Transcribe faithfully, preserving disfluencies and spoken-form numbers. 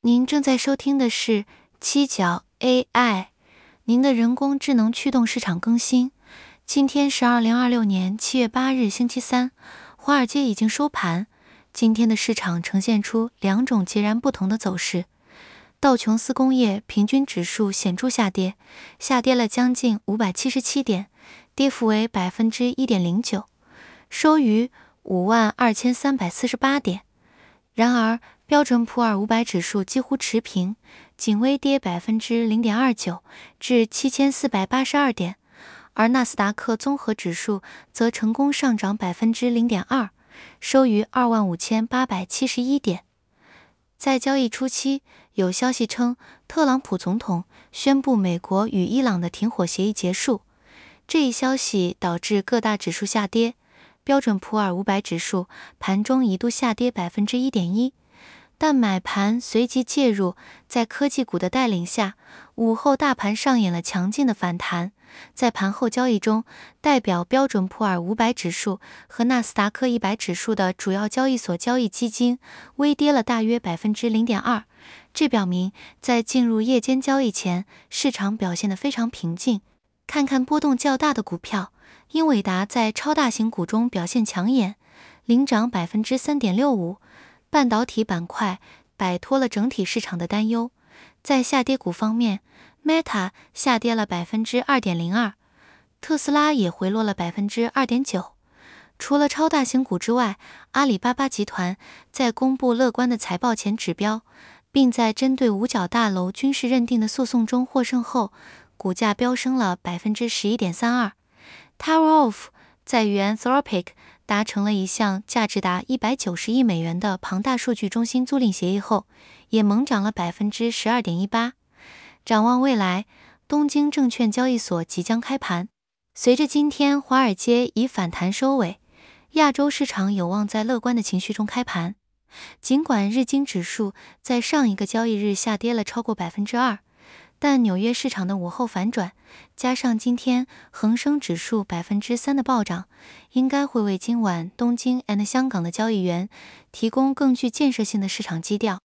您正在收听的是七角 A I， 您的人工智能驱动市场更新。今天是二零二六年七月八日，星期三，华尔街已经收盘。今天的市场呈现出两种截然不同的走势。道琼斯工业平均指数显著下跌，下跌了将近五百七十七点，跌幅为 百分之一点零九， 收于五万二千三百四十八点。然而，标准普尔五百指数几乎持平，仅微跌 百分之零点二九 至七千四百八十二点，而纳斯达克综合指数则成功上涨 百分之零点二， 收于二万五千八百七十一点。在交易初期，有消息称特朗普总统宣布美国与伊朗的停火协议结束，这一消息导致各大指数下跌。标准普尔五百指数盘中一度下跌 百分之一点一， 但买盘随即介入，在科技股的带领下，午后大盘上演了强劲的反弹。在盘后交易中，代表标准普尔五百指数和纳斯达克一百指数的主要交易所交易基金微跌了大约 百分之零点二， 这表明在进入夜间交易前，市场表现得非常平静。看看波动较大的股票，英伟达在超大型股中表现抢眼，领涨 百分之三点六五， 半导体板块摆脱了整体市场的担忧。在下跌股方面， Meta 下跌了 百分之二点零二， 特斯拉也回落了 百分之二点九。 除了超大型股之外，阿里巴巴集团在公布乐观的财报前指标，并在针对五角大楼军事认定的诉讼中获胜后，股价飙升了 百分之十一点三二。 Tower of 在与 Anthropic 达成了一项价值达一百九十亿美元的庞大数据中心租赁协议后，也猛涨了 百分之十二点一八。 展望未来，东京证券交易所即将开盘。随着今天华尔街以反弹收尾，亚洲市场有望在乐观的情绪中开盘。尽管日经指数在上一个交易日下跌了超过 百分之二，但纽约市场的午后反转，加上今天恒生指数 百分之三 的暴涨，应该会为今晚东京 and 香港的交易员提供更具建设性的市场基调。